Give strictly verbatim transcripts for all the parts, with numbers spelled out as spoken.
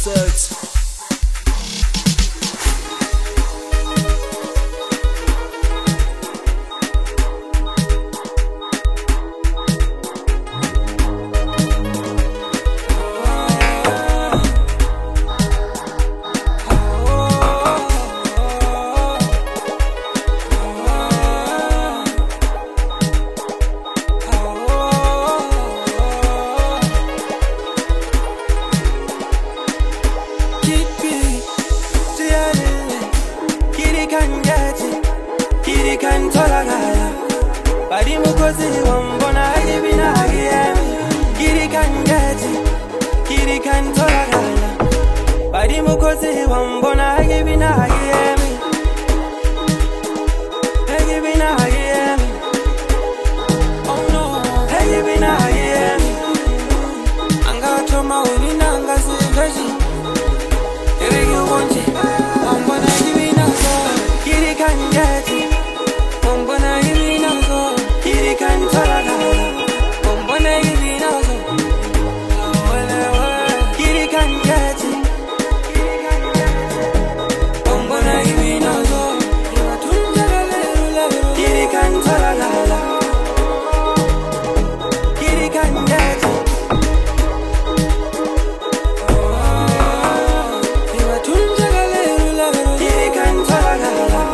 research. Can tolagala, badi mukozi wambona agibina agiyemi. Kiri kan geti, kiri kan tolagala, badi mukozi wambona agibina agiyemi. Agibina agiyemi, oh no, agibina agiyemi. Anga choma unina anga sigaji, kiri yuonje, wambona agibina so. Kiri kan geti. Bombona hivi nazo, kiri kan tolagala. Bombona hivi nazo, kiri kan geti. Bombona hivi nazo, kiri kan tolagala. Kiri kan geti. Kiri kan tolagala.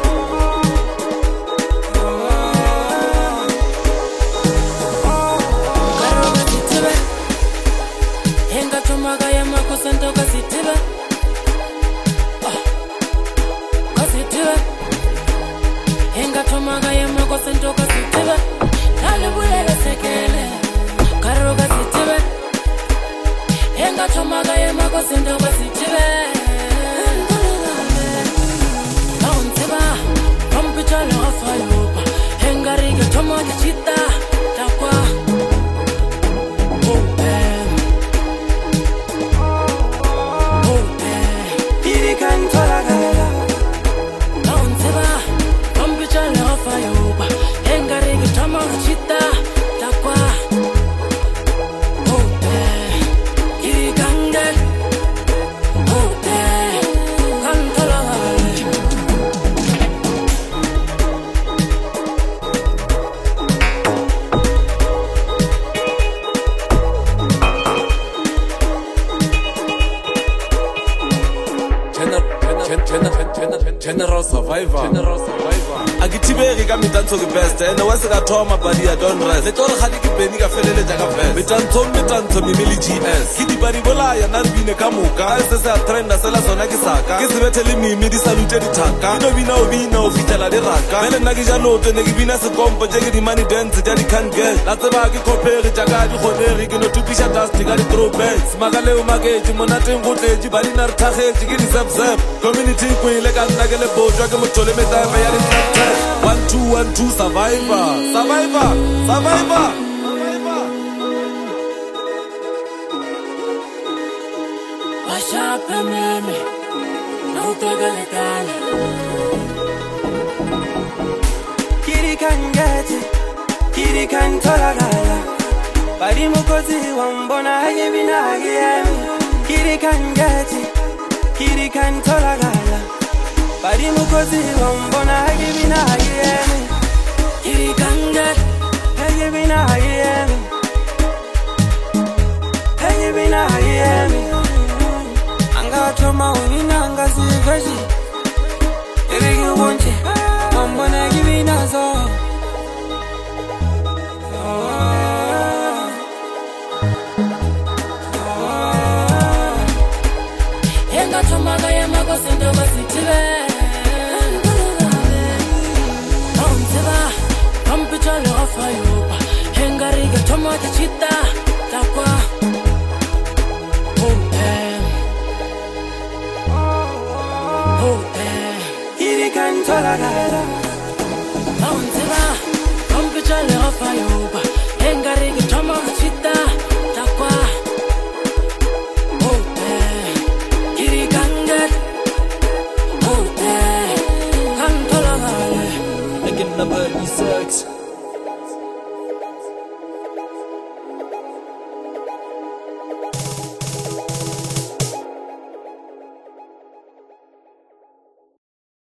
Sento kasitiba, oh, kasitiba. Henga tomaga yema ko sento kasitiba. Nale bulele sekele, karo kasitiba. Henga tomaga yema ko sento kasitiba. Kauntiba, kampicha lo afayoba. Henga rige tomaga chita, takwa. General survivor, general survivor. Agitiberi ka mitanzo ke best, and wa se ka thoma badi ya don't rest. Le tore khadi ke beni ka felele jaga best. Mitanzo mitanzo mimili G S. Kidi bari bola ya na bine ka muka. Se se a trend sela sona ke saka. Ke se betele mimi di salute di thaka. Ino bina o bina o fitela di raka. Mele nna ke ja loto ne ke bina se kompo je ke di money dance ja di can get. La tseba ke kopere jaga di khoneri ke no tupisha dust ka di throwbacks. Magale o mageti monateng go tleji badi na re thagetse ke di zap zap. Community ko ile ka nna ke le bojwa ke motole metaba ya di tractor. One two one two survivor, survivor, survivor. Washape meme, na utogale kale. Kiri kan geti, kiri kan tolagala. Badi mukozi wambona agibina agiyemi. Kiri kan geti, kiri kan tolagala. Badi mukozi wambona agibina agiyemi. Kiri kan geti, agibina agiyemi. Agibina agiyemi. Anga choma unina anga sigaji, kiri yuonje, wambona agibina so. Henga tomaga yema ko sento kasitiba. Kauntiba, kampicha lo afayoba. Henga rige tomaga chita, takwa. Oh damn, oh damn. Kiri kan tolagala. Kauntiba, kampicha lo afayoba. Henga rige tomaga chita, takwa. Number research.